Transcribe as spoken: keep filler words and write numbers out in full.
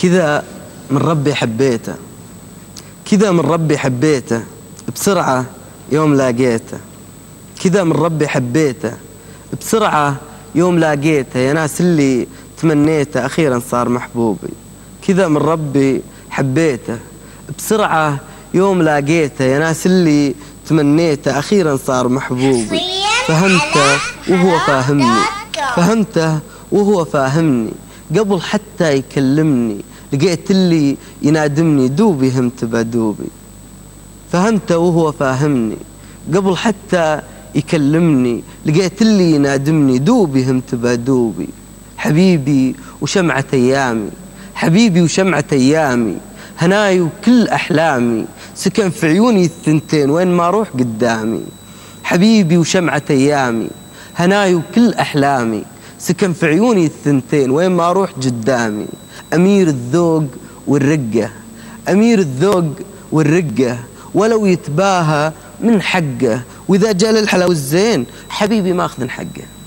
كذا من ربي حبيته، كذا من ربي حبيته بسرعة يوم لاقيته، كذا من ربي حبيته بسرعة يوم لاقيته، يا ناس اللي تمنيته أخيرا صار محبوبي. كذا من ربي حبيته بسرعة يوم لاقيته، يا ناس اللي تمنيته أخيرا صار محبوبي. فهمته وهو فاهمني، فهمته وهو فاهمني، قبل حتى يكلمني لقيت اللي ينادمني دوبي همت بدوبي. فهمته وهو فاهمني، قبل حتى يكلمني لقيت اللي ينادمني دوبي همت بدوبي. حبيبي وشمعة أيامي، حبيبي وشمعة أيامي، هناي وكل أحلامي، سكن في عيوني الثنتين وين ما أروح قدامي. حبيبي وشمعة أيامي، هناي وكل أحلامي، سكن في عيوني الثنتين وين ما أروح قدامي. أمير الذوق والرقة، أمير الذوق والرقة، ولو يتباهى من حقه، وإذا جاء للحلا والزين حبيبي ما أخذن حقه.